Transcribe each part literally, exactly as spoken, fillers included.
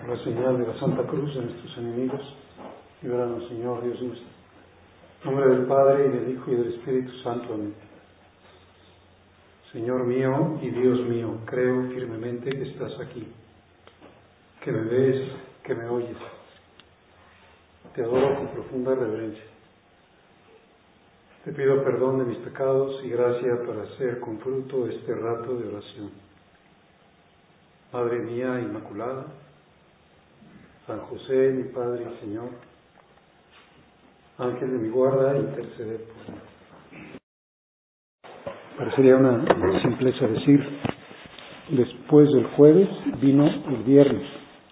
Por la señal de la Santa Cruz de nuestros enemigos, líbranos, Señor Dios nuestro. En nombre del Padre, y del Hijo, y del Espíritu Santo. Amén. Señor mío y Dios mío, creo firmemente que estás aquí, que me ves, que me oyes. Te adoro con profunda reverencia. Te pido perdón de mis pecados y gracia para hacer con fruto este rato de oración. Madre mía Inmaculada, San José, mi Padre y Señor, Ángel de mi guarda, intercede por mí. Parecería una simpleza decir, después del jueves vino el viernes.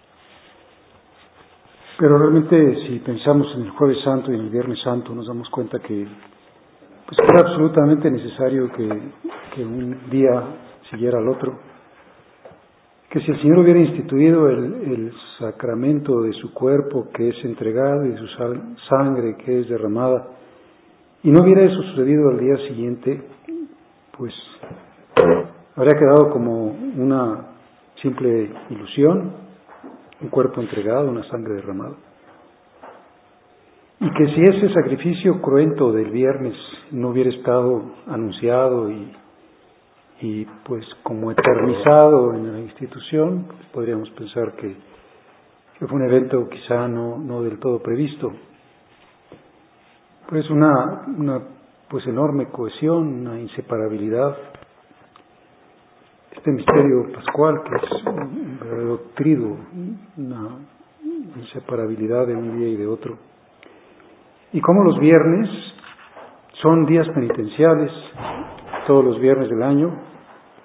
Pero realmente si pensamos en el Jueves Santo y en el Viernes Santo, nos damos cuenta que pues, era absolutamente necesario que, que un día siguiera al otro. Que si el Señor hubiera instituido el, el sacramento de su cuerpo que es entregado y de su sal, sangre que es derramada, y no hubiera eso sucedido al día siguiente, pues habría quedado como una simple ilusión, un cuerpo entregado, una sangre derramada. Y que si ese sacrificio cruento del viernes no hubiera estado anunciado y y pues como eternizado en la institución, pues podríamos pensar que, que fue un evento quizá no, no del todo previsto. Pues una, una pues enorme cohesión, una inseparabilidad. Este misterio pascual que es un verdadero triduo, una inseparabilidad de un día y de otro. Y como los viernes son días penitenciales, todos los viernes del año,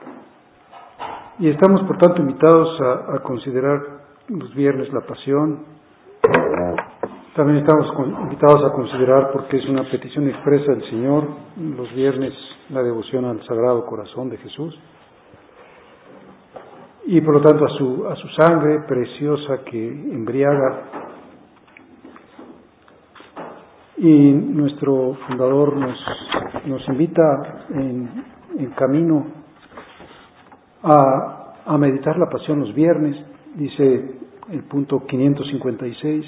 y estamos por tanto invitados a, a considerar los viernes la pasión. También estamos con, invitados a considerar, porque es una petición expresa del Señor, los viernes la devoción al Sagrado Corazón de Jesús, y por lo tanto a su, a su sangre preciosa que embriaga. Y nuestro fundador nos, nos invita en, en camino A, a meditar la pasión los viernes, dice el punto quinientos cincuenta y seis.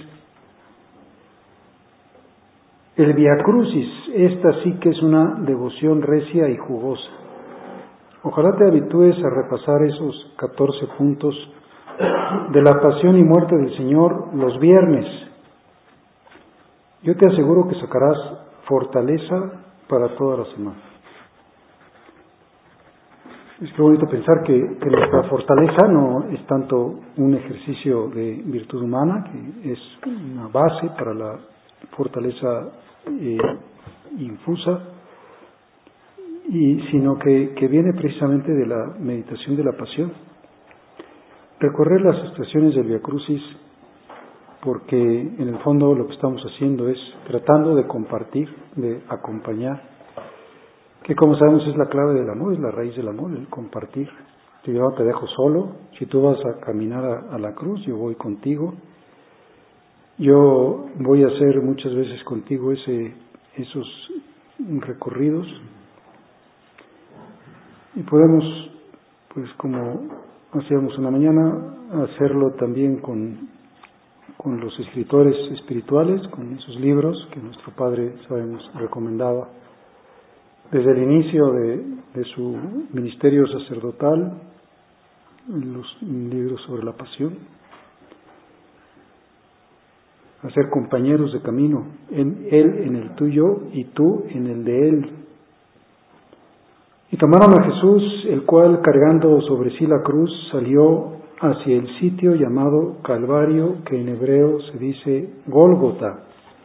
El Via Crucis, esta sí que es una devoción recia y jugosa. Ojalá te habitúes a repasar esos catorce puntos de la pasión y muerte del Señor los viernes. Yo te aseguro que sacarás fortaleza para toda la semana. Es que bonito pensar que, que nuestra fortaleza no es tanto un ejercicio de virtud humana, que es una base para la fortaleza eh, infusa, y, sino que, que viene precisamente de la meditación de la pasión. Recorrer las estaciones del Via Crucis, porque en el fondo lo que estamos haciendo es tratando de compartir, de acompañar, que como sabemos es la clave del amor, es la raíz del amor, el compartir. Yo no te dejo solo, si tú vas a caminar a, a la cruz, yo voy contigo, yo voy a hacer muchas veces contigo ese, esos recorridos, y podemos, pues como hacíamos una mañana, hacerlo también con, con los escritores espirituales, con esos libros que nuestro Padre, sabemos, recomendaba desde el inicio de, de su ministerio sacerdotal, en los libros sobre la pasión, a ser compañeros de camino, en él en el tuyo y tú en el de él. Y tomaron a Jesús, el cual cargando sobre sí la cruz salió hacia el sitio llamado Calvario, que en hebreo se dice Gólgota.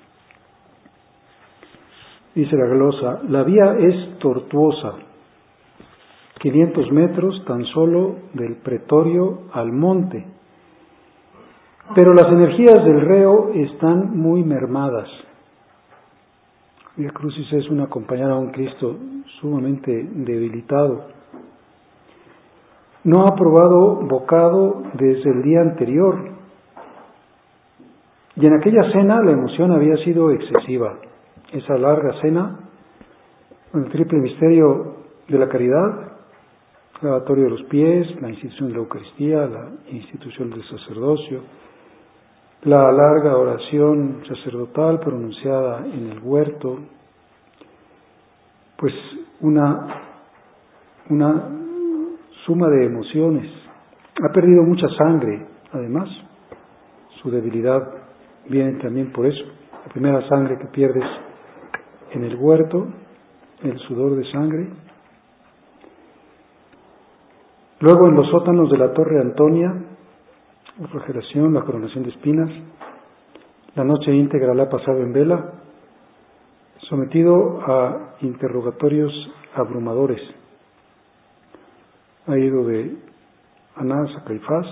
Dice la glosa, la vía es tortuosa, quinientos metros tan solo del pretorio al monte, pero las energías del reo están muy mermadas. Via Crucis es una acompañar a un Cristo sumamente debilitado. No ha probado bocado desde el día anterior, y en aquella cena la emoción había sido excesiva. Esa larga cena, el triple misterio de la caridad, lavatorio de los pies, la institución de la Eucaristía, la institución del sacerdocio, la larga oración sacerdotal pronunciada en el huerto, pues una, una suma de emociones. Ha perdido mucha sangre, además, su debilidad viene también por eso. La primera sangre que pierdes en el huerto, el sudor de sangre. Luego en los sótanos de la Torre Antonia, la flagelación, la coronación de espinas. La noche íntegra la ha pasado en vela, sometido a interrogatorios abrumadores. Ha ido de Anás a Caifás,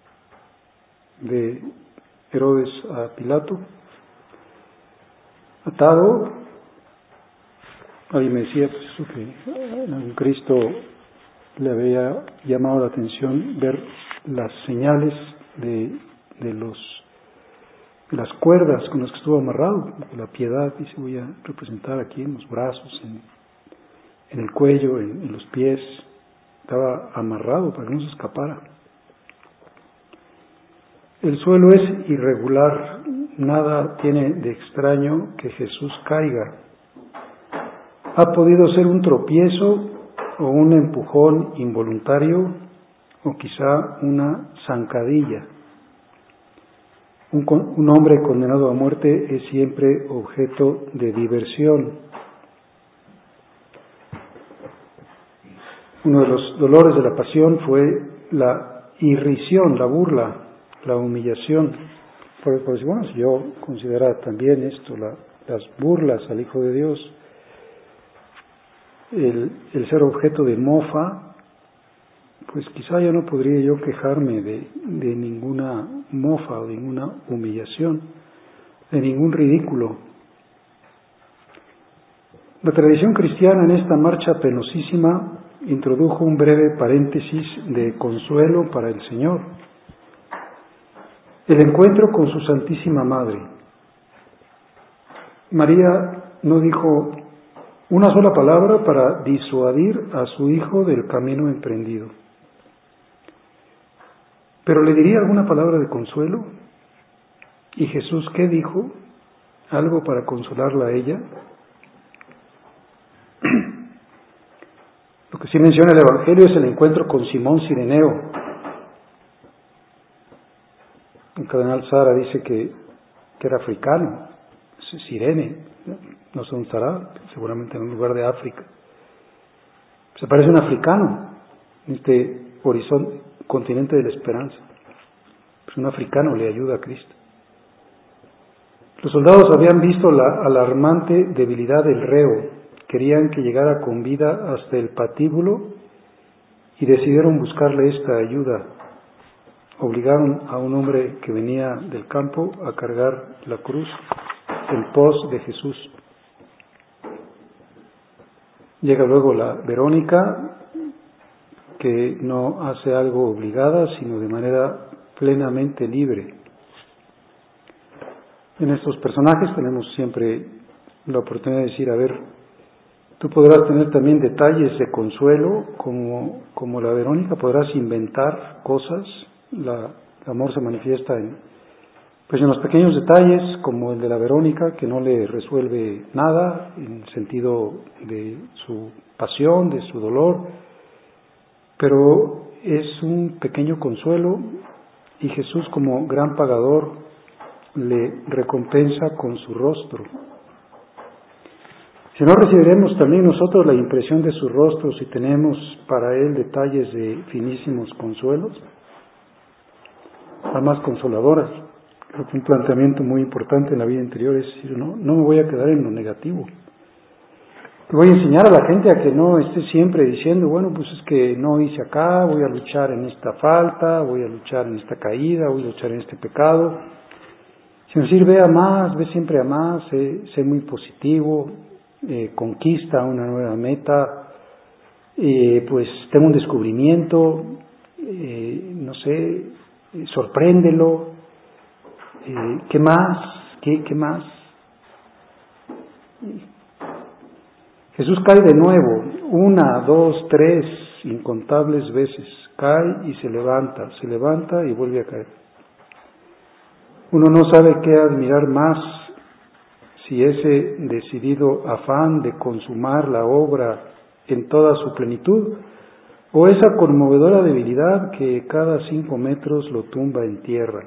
de Herodes a Pilato, atado. Alguien me decía pues eso, que en algún Cristo le había llamado la atención ver las señales de, de los de las cuerdas con las que estuvo amarrado. La piedad, dice, voy a representar aquí en los brazos, en, en el cuello, en, en los pies. Estaba amarrado para que no se escapara. El suelo es irregular, nada tiene de extraño que Jesús caiga. Ha podido ser un tropiezo o un empujón involuntario o quizá una zancadilla. Un, un hombre condenado a muerte es siempre objeto de diversión. Uno de los dolores de la pasión fue la irrisión, la burla, la humillación. Por, por bueno, si yo considerara también esto, la, las burlas al Hijo de Dios, el, el ser objeto de mofa, pues quizá ya no podría yo quejarme de, de ninguna mofa o de ninguna humillación, de ningún ridículo. La tradición cristiana en esta marcha penosísima introdujo un breve paréntesis de consuelo para el Señor. El encuentro con su Santísima Madre. María no dijo una sola palabra para disuadir a su hijo del camino emprendido. Pero le diría alguna palabra de consuelo. ¿Y Jesús qué dijo? ¿Algo para consolarla a ella? Lo que sí menciona el Evangelio es el encuentro con Simón Cireneo. El cardenal Sara dice que, que era africano, Cirene, no sé dónde estará, seguramente en un lugar de África. Se parece a un africano, en este horizonte, continente de la esperanza. Pues un africano le ayuda a Cristo. Los soldados habían visto la alarmante debilidad del reo, querían que llegara con vida hasta el patíbulo y decidieron buscarle esta ayuda. Obligaron a un hombre que venía del campo a cargar la cruz en pos de Jesús. Llega luego la Verónica, que no hace algo obligada, sino de manera plenamente libre. En estos personajes tenemos siempre la oportunidad de decir, a ver, tú podrás tener también detalles de consuelo, como, como la Verónica, podrás inventar cosas. La, el amor se manifiesta en, pues en los pequeños detalles, como el de la Verónica, que no le resuelve nada en el sentido de su pasión, de su dolor, pero es un pequeño consuelo y Jesús, como gran pagador, le recompensa con su rostro. Si no, recibiremos también nosotros la impresión de su rostro si tenemos para él detalles de finísimos consuelos, almas consoladoras. Creo que un planteamiento muy importante en la vida interior es decir, no, no me voy a quedar en lo negativo. Voy a enseñar a la gente a que no esté siempre diciendo, bueno, pues es que no hice acá, voy a luchar en esta falta, voy a luchar en esta caída, voy a luchar en este pecado. Sino decir, ve a más, ve siempre a más, sé, sé muy positivo, eh, conquista una nueva meta, eh, pues tengo un descubrimiento, eh, no sé, eh, sorpréndelo, eh, ¿qué más? ¿Qué, qué más? Jesús cae de nuevo, una, dos, tres, incontables veces, cae y se levanta, se levanta y vuelve a caer. Uno no sabe qué admirar más, si ese decidido afán de consumar la obra en toda su plenitud, o esa conmovedora debilidad que cada cinco metros lo tumba en tierra.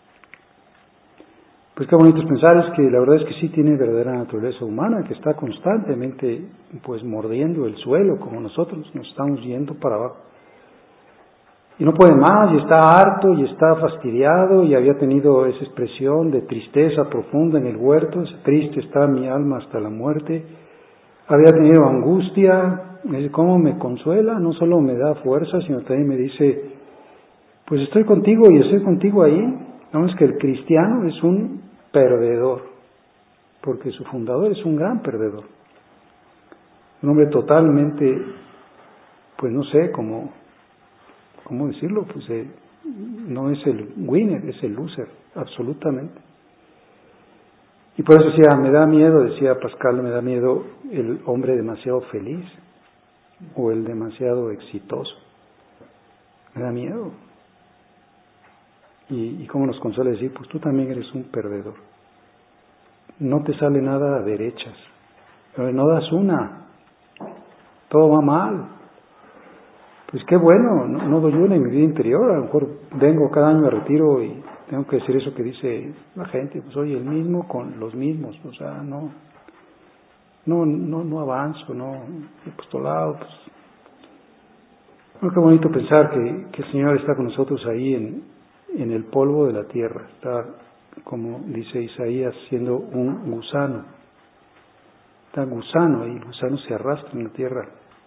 Pues qué bonito es pensar, es que la verdad es que sí tiene verdadera naturaleza humana, que está constantemente pues mordiendo el suelo, como nosotros nos estamos yendo para abajo. Y no puede más, y está harto, y está fastidiado, y había tenido esa expresión de tristeza profunda en el huerto, triste está mi alma hasta la muerte. Había tenido angustia, ¿cómo me consuela? No solo me da fuerza, sino también me dice, pues estoy contigo y estoy contigo ahí. Vamos, que el cristiano es un perdedor, porque su fundador es un gran perdedor. Un hombre totalmente, pues no sé cómo, cómo decirlo, pues eh, no es el winner, es el loser, absolutamente. Y por eso decía, me da miedo, decía Pascal, me da miedo el hombre demasiado feliz o el demasiado exitoso. Me da miedo. Y, y cómo nos consuela decir, pues tú también eres un perdedor. No te sale nada a derechas. No das una. Todo va mal. Pues qué bueno, no, no doy una en mi vida interior. A lo mejor vengo cada año a retiro y tengo que decir eso que dice la gente, pues soy el mismo con los mismos. O sea, no, no, no, no avanzo, no, el apostolado, pues. Bueno, qué bonito pensar que, que el Señor está con nosotros ahí en, en el polvo de la tierra. Está, como dice Isaías, siendo un gusano. Está gusano y el gusano se arrastra en la tierra.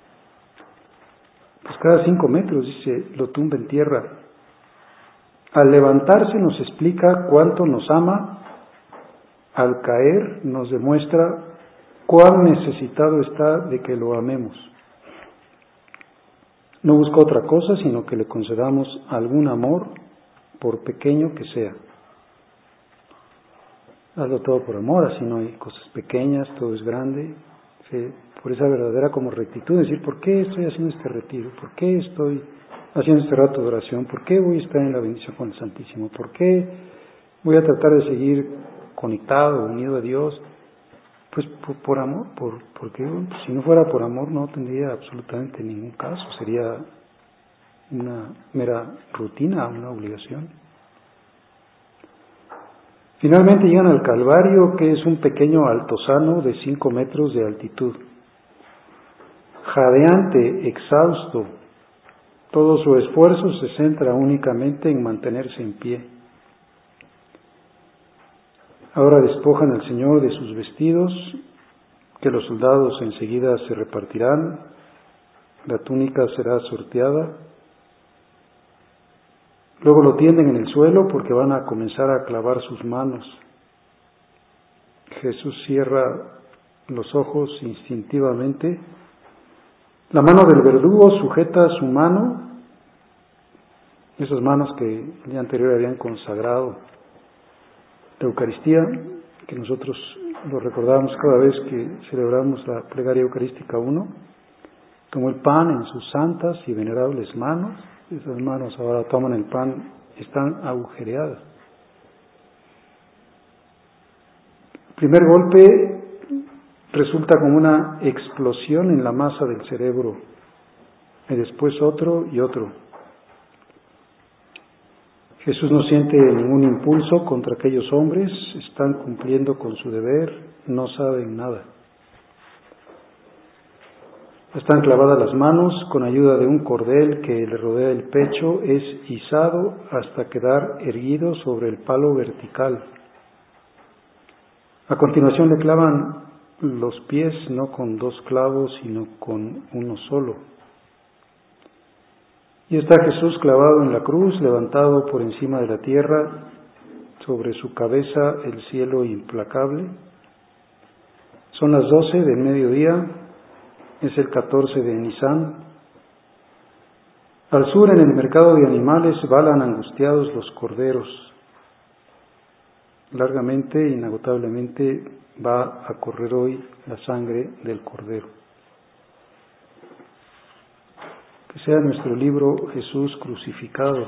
Pues cada cinco metros, dice, lo tumba en tierra. Al levantarse nos explica cuánto nos ama. Al caer nos demuestra cuán necesitado está de que lo amemos. No busca otra cosa, sino que le concedamos algún amor, por pequeño que sea. Hazlo todo por amor, así no hay cosas pequeñas, todo es grande. ¿Sí? Por esa verdadera como rectitud, decir, ¿por qué estoy haciendo este retiro? ¿Por qué estoy haciendo este rato de oración? ¿Por qué voy a estar en la bendición con el Santísimo? ¿Por qué voy a tratar de seguir conectado, unido a Dios? Pues por, por amor, por, porque si no fuera por amor no tendría absolutamente ningún caso, sería una mera rutina, una obligación. Finalmente llegan al Calvario, que es un pequeño altozano de cinco metros de altitud. Jadeante, exhausto, todo su esfuerzo se centra únicamente en mantenerse en pie. Ahora despojan al Señor de sus vestidos, que los soldados enseguida se repartirán, la túnica será sorteada, luego lo tienden en el suelo porque van a comenzar a clavar sus manos. Jesús cierra los ojos instintivamente, la mano del verdugo sujeta su mano, esas manos que el día anterior habían consagrado la Eucaristía, que nosotros lo recordamos cada vez que celebramos la plegaria eucarística uno, tomó el pan en sus santas y venerables manos, esas manos ahora toman el pan, están agujereadas. El primer golpe resulta como una explosión en la masa del cerebro, y después otro y otro. Jesús no siente ningún impulso contra aquellos hombres, están cumpliendo con su deber, no saben nada. Están clavadas las manos, con ayuda de un cordel que le rodea el pecho, es izado hasta quedar erguido sobre el palo vertical. A continuación le clavan los pies no con dos clavos, sino con uno solo. Y está Jesús clavado en la cruz, levantado por encima de la tierra, sobre su cabeza el cielo implacable. Son las doce del mediodía, es el catorce de Nisan. Al sur, en el mercado de animales, balan angustiados los corderos. Largamente, inagotablemente, va a correr hoy la sangre del cordero. que sea nuestro libro Jesús crucificado,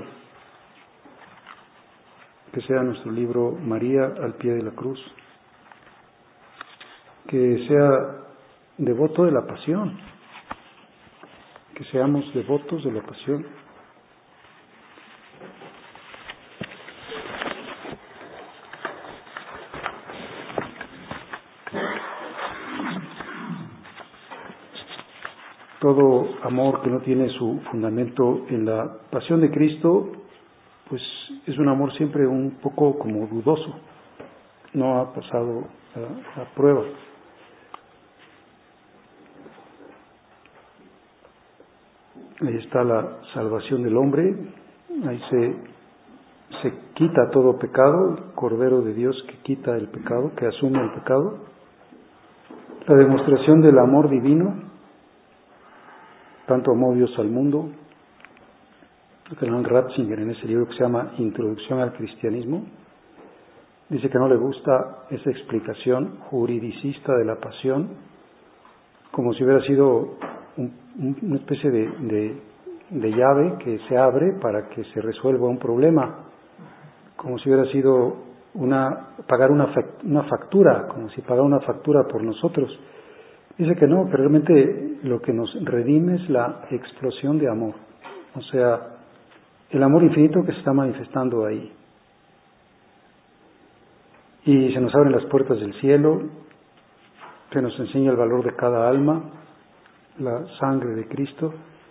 que sea nuestro libro María al pie de la cruz, que sea devoto de la pasión, que seamos devotos de la pasión. Todo amor que no tiene su fundamento en la pasión de Cristo, pues es un amor siempre un poco como dudoso, no ha pasado a, a prueba. Ahí está la salvación del hombre, ahí se, se quita todo pecado, el Cordero de Dios que quita el pecado, que asume el pecado, la demostración del amor divino. Tanto amó Dios al mundo. El cardenal Ratzinger, en ese libro que se llama Introducción al Cristianismo, dice que no le gusta esa explicación juridicista de la pasión, como si hubiera sido un, un, una especie de, de, de llave que se abre para que se resuelva un problema, como si hubiera sido una pagar una, una factura, como si pagara una factura por nosotros. Dice que no, que realmente lo que nos redime es la explosión de amor, o sea, el amor infinito que se está manifestando ahí. Y se nos abren las puertas del cielo, se nos enseña el valor de cada alma, la sangre de Cristo.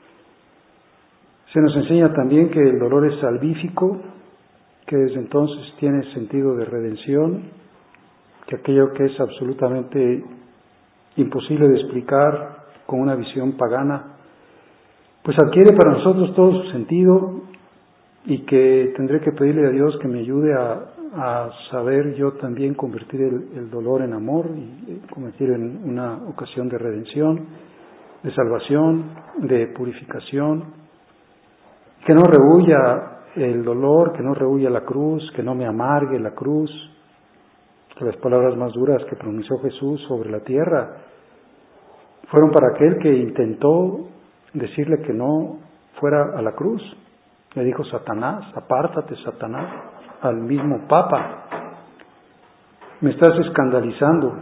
Se nos enseña también que el dolor es salvífico, que desde entonces tiene sentido de redención, que aquello que es absolutamente imposible de explicar con una visión pagana, pues adquiere para nosotros todo su sentido, y que tendré que pedirle a Dios que me ayude a, a saber yo también convertir el, el dolor en amor y convertir en una ocasión de redención, de salvación, de purificación, que no rehuya el dolor, que no rehuya la cruz, que no me amargue la cruz, que las palabras más duras que pronunció Jesús sobre la tierra fueron para aquel que intentó decirle que no fuera a la cruz. Le dijo Satanás, apártate Satanás, al mismo Papa, me estás escandalizando.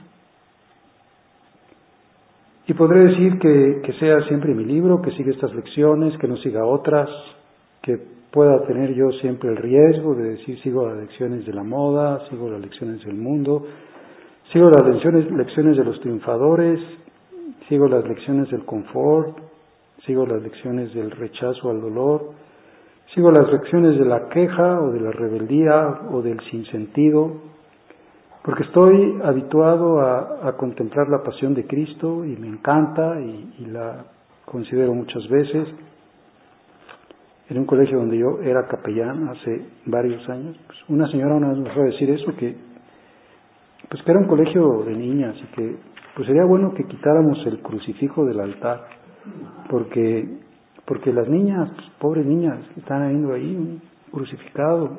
Y podré decir que, que sea siempre mi libro, que siga estas lecciones, que no siga otras, que pueda tener yo siempre el riesgo de decir sigo las lecciones de la moda, sigo las lecciones del mundo, sigo las lecciones, lecciones de los triunfadores, sigo las lecciones del confort, sigo las lecciones del rechazo al dolor, sigo las lecciones de la queja o de la rebeldía o del sinsentido, porque estoy habituado a, a contemplar la pasión de Cristo y me encanta y, y la considero muchas veces. En un colegio donde yo era capellán hace varios años, pues una señora una vez me fue a decir eso, que pues que era un colegio de niñas y que pues sería bueno que quitáramos el crucifijo del altar, porque porque las niñas, pues, pobres niñas, están viendo ahí un crucificado.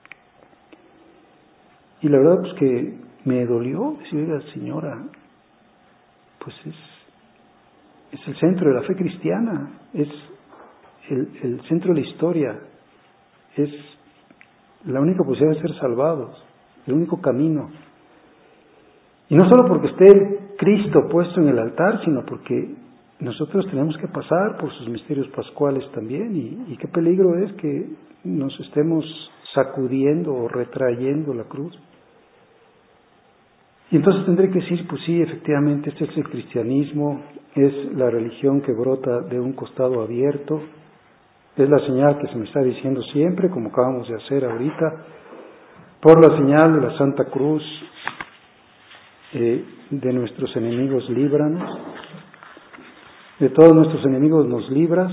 Y la verdad pues que me dolió decirle, señora, pues es, es el centro de la fe cristiana, es el, el centro de la historia, es la única posibilidad de ser salvados, el único camino. Y no solo porque esté el Cristo puesto en el altar, sino porque nosotros tenemos que pasar por sus misterios pascuales también, y, y qué peligro es que nos estemos sacudiendo o retrayendo la cruz. Y entonces tendré que decir, pues sí, efectivamente, este es el cristianismo, es la religión que brota de un costado abierto, es la señal que se me está diciendo siempre, como acabamos de hacer ahorita, por la señal de la Santa Cruz, eh, de nuestros enemigos líbranos, de todos nuestros enemigos nos libras,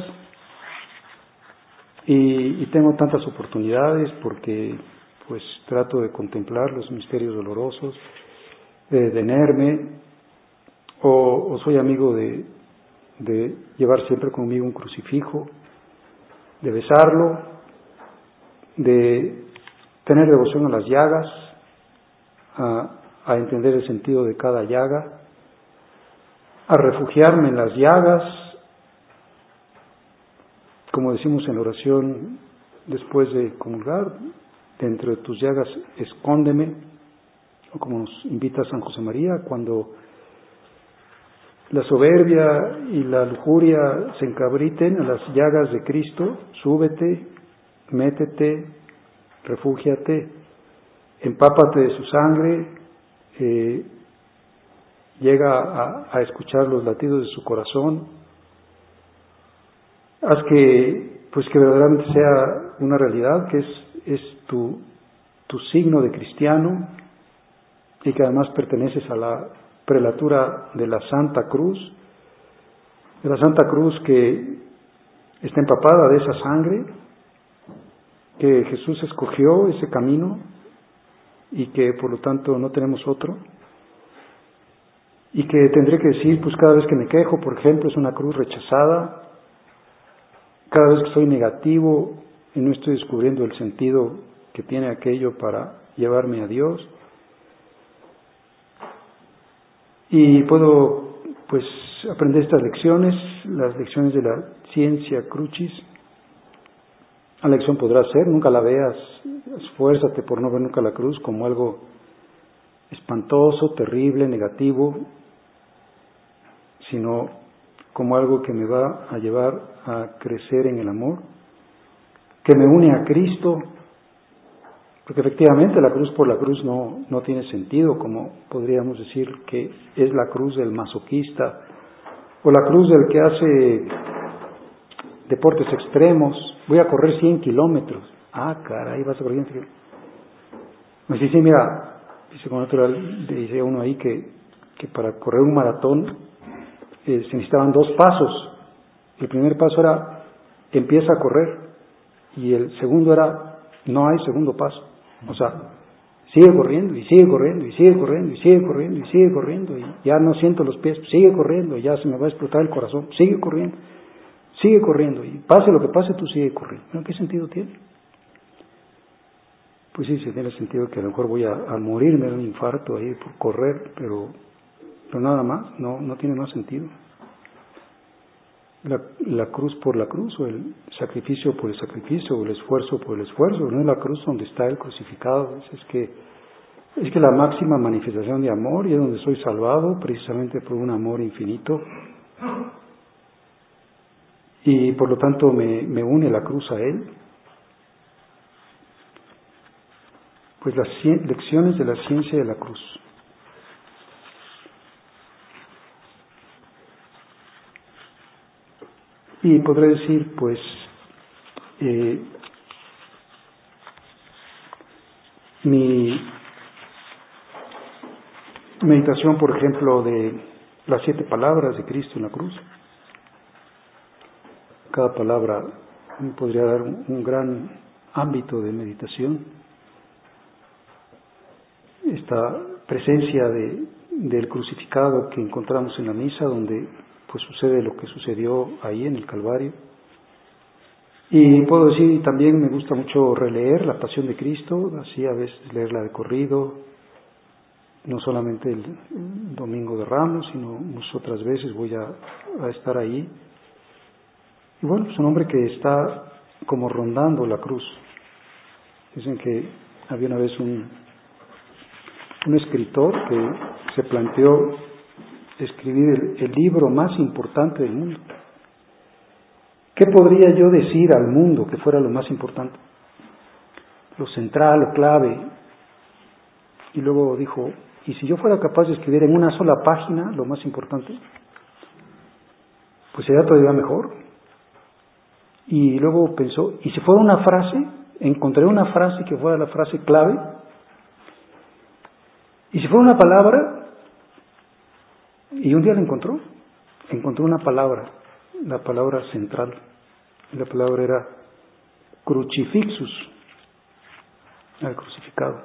y, y tengo tantas oportunidades porque pues trato de contemplar los misterios dolorosos, de detenerme, o, o soy amigo de, de llevar siempre conmigo un crucifijo, de besarlo, de tener devoción a las llagas, a, a entender el sentido de cada llaga, a refugiarme en las llagas, como decimos en la oración después de comulgar, dentro de tus llagas escóndeme, o como nos invita San José María, cuando la soberbia y la lujuria se encabriten a las llagas de Cristo, súbete, métete, refúgiate, empápate de su sangre, eh, llega a, a escuchar los latidos de su corazón, haz que, pues que verdaderamente sea una realidad, que es, es tu, tu signo de cristiano y que además perteneces a la prelatura de la Santa Cruz, de la Santa Cruz que está empapada de esa sangre, que Jesús escogió ese camino y que por lo tanto no tenemos otro, y que tendré que decir, pues cada vez que me quejo, por ejemplo, es una cruz rechazada, cada vez que soy negativo y no estoy descubriendo el sentido que tiene aquello para llevarme a Dios, y puedo pues aprender estas lecciones, las lecciones de la ciencia crucis. La lección podrá ser, nunca la veas, esfuérzate por no ver nunca la cruz como algo espantoso, terrible, negativo, sino como algo que me va a llevar a crecer en el amor, que me une a Cristo, porque efectivamente la cruz por la cruz no, no tiene sentido, como podríamos decir que es la cruz del masoquista, o la cruz del que hace deportes extremos. Voy a correr cien kilómetros. Ah, caray, vas a correr cien kilómetros. Me dice, sí, mira, dice con natural, dice uno ahí que, que para correr un maratón eh, se necesitaban dos pasos. El primer paso era, empieza a correr, y el segundo era, no hay segundo paso. O sea, sigue corriendo, y sigue corriendo, y sigue corriendo, y sigue corriendo, y sigue corriendo, y ya no siento los pies, sigue corriendo, y ya se me va a explotar el corazón, sigue corriendo. Sigue corriendo, y pase lo que pase, tú sigue corriendo. ¿No? ¿Qué sentido tiene? Pues sí, sí tiene sentido que a lo mejor voy a, a morirme de un infarto ahí por correr, pero, pero nada más, no, no tiene más sentido. La, la cruz por la cruz, o el sacrificio por el sacrificio, o el esfuerzo por el esfuerzo, no es la cruz donde está el crucificado, es, es que es que la máxima manifestación de amor, y es donde soy salvado, precisamente por un amor infinito. Y por lo tanto me, me une la cruz a Él. Pues las lecciones de la ciencia de la cruz. Y podré decir, pues, eh, mi meditación, por ejemplo, de las siete palabras de Cristo en la cruz. Cada palabra me podría dar un, un gran ámbito de meditación. Esta presencia de, del crucificado que encontramos en la misa, donde pues sucede lo que sucedió ahí en el Calvario. Y puedo decir, también me gusta mucho releer la Pasión de Cristo, así a veces leerla de corrido, no solamente el, el Domingo de Ramos, sino muchas otras veces voy a, a estar ahí. Y bueno, es un hombre que está como rondando la cruz. Dicen que había una vez un, un escritor que se planteó escribir el, el libro más importante del mundo. ¿Qué podría yo decir al mundo que fuera lo más importante? Lo central, lo clave. Y luego dijo, ¿y si yo fuera capaz de escribir en una sola página lo más importante? Pues sería todavía mejor. Y luego pensó, ¿y si fuera una frase? Encontré una frase que fuera la frase clave. ¿Y si fuera una palabra? Y un día la encontró. Encontró una palabra, la palabra central. La palabra era crucifixus, el crucificado.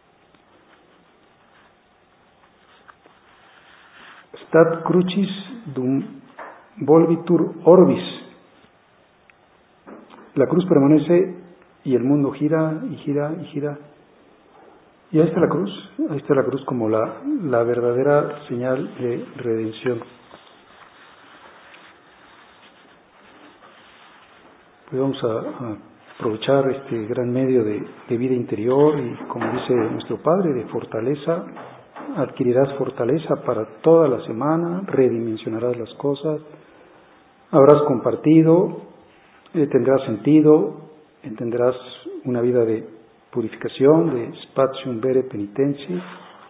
Stat crucis dum volvitur orbis. La cruz permanece y el mundo gira y gira y gira. Y ahí está la cruz, ahí está la cruz como la, la verdadera señal de redención. Pues vamos a, a aprovechar este gran medio de, de vida interior y, como dice nuestro Padre, de fortaleza. Adquirirás fortaleza para toda la semana, redimensionarás las cosas, habrás compartido, eh, tendrás sentido, tendrás una vida de purificación, de spatium vere penitentia,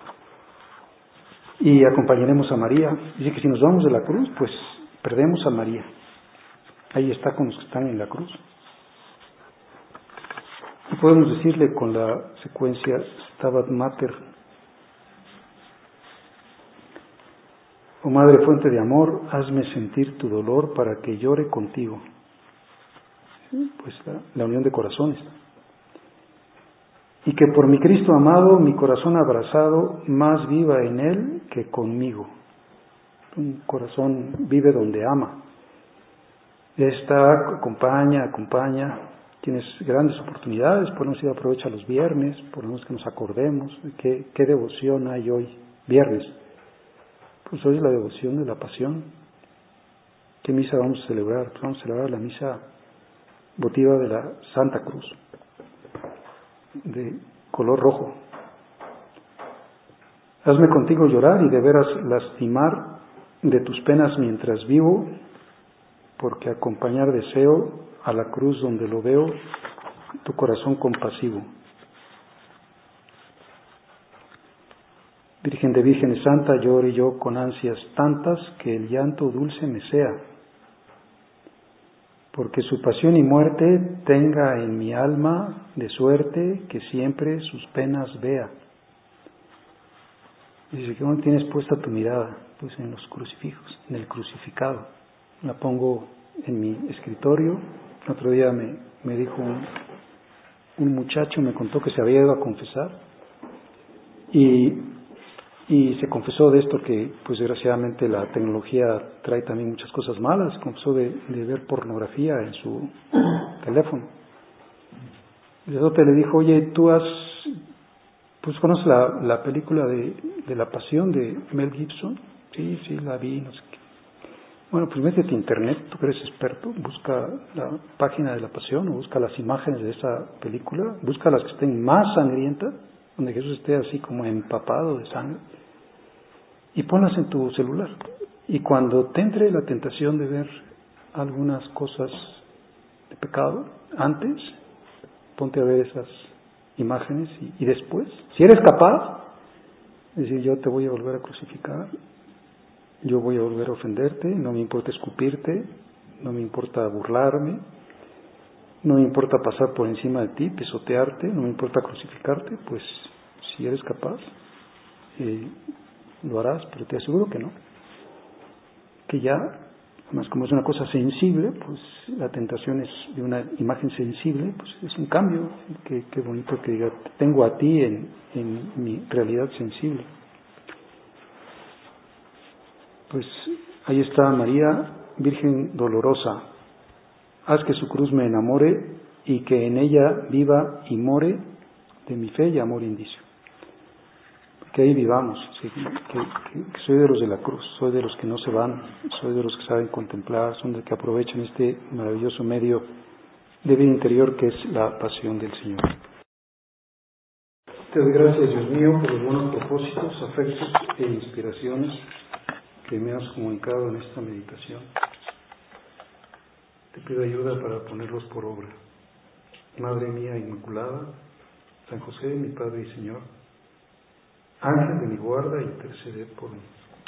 y acompañaremos a María. Dice que si nos vamos de la cruz, pues perdemos a María. Ahí está con los que están en la cruz. Y podemos decirle con la secuencia Stabat Mater: oh Madre fuente de amor, hazme sentir tu dolor para que llore contigo. Pues la, la unión de corazones. Y que por mi Cristo amado, mi corazón abrazado, más viva en Él que conmigo. Un corazón vive donde ama. Está, acompaña, acompaña. Tienes grandes oportunidades, podemos ir a aprovechar los viernes, podemos que nos acordemos de qué, qué devoción hay hoy, viernes. Pues hoy es la devoción de la pasión. ¿Qué misa vamos a celebrar? Pues vamos a celebrar la misa votiva de la Santa Cruz, de color rojo. Hazme contigo llorar y de veras lastimar de tus penas mientras vivo, porque acompañar deseo a la cruz donde lo veo, tu corazón compasivo. Virgen de Vírgenes Santa, llore yo con ansias tantas que el llanto dulce me sea, porque su pasión y muerte tenga en mi alma de suerte que siempre sus penas vea. Dice que ¿dónde tienes puesta tu mirada? Pues en los crucifijos, en el crucificado. La pongo en mi escritorio. El otro día me, me dijo un, un muchacho, me contó que se había ido a confesar y, y se confesó de esto que, pues desgraciadamente la tecnología trae también muchas cosas malas. Se confesó de, de ver pornografía en su teléfono. El sacerdote le dijo: oye, tú has, pues conoces la, la película de, de La Pasión de Mel Gibson. Sí, sí, la vi, no sé qué. Bueno, pues métete a internet, tú que eres experto, busca la página de La Pasión o busca las imágenes de esa película, busca las que estén más sangrientas, donde Jesús esté así como empapado de sangre, y ponlas en tu celular. Y cuando te entre la tentación de ver algunas cosas de pecado, antes, ponte a ver esas imágenes y, y después, si eres capaz, es decir, yo te voy a volver a crucificar, yo voy a volver a ofenderte, no me importa escupirte, no me importa burlarme, no me importa pasar por encima de ti, pisotearte, no me importa crucificarte, pues si eres capaz, eh, lo harás, pero te aseguro que no. Que ya, además como es una cosa sensible, pues la tentación es de una imagen sensible, pues es un cambio. Qué, qué bonito que diga, tengo a ti en, en mi realidad sensible. Pues ahí está María, Virgen dolorosa. Haz que su cruz me enamore y que en ella viva y more de mi fe y amor indicio. Que ahí vivamos, sí, que, que, que soy de los de la cruz, soy de los que no se van, soy de los que saben contemplar, son de los que aprovechan este maravilloso medio de vida interior que es la pasión del Señor. Te doy gracias, Dios mío, por los buenos propósitos, afectos e inspiraciones que me has comunicado en esta meditación. Te pido ayuda para ponerlos por obra. Madre mía Inmaculada, San José, mi Padre y Señor, Ángel de mi guarda, intercede por mí.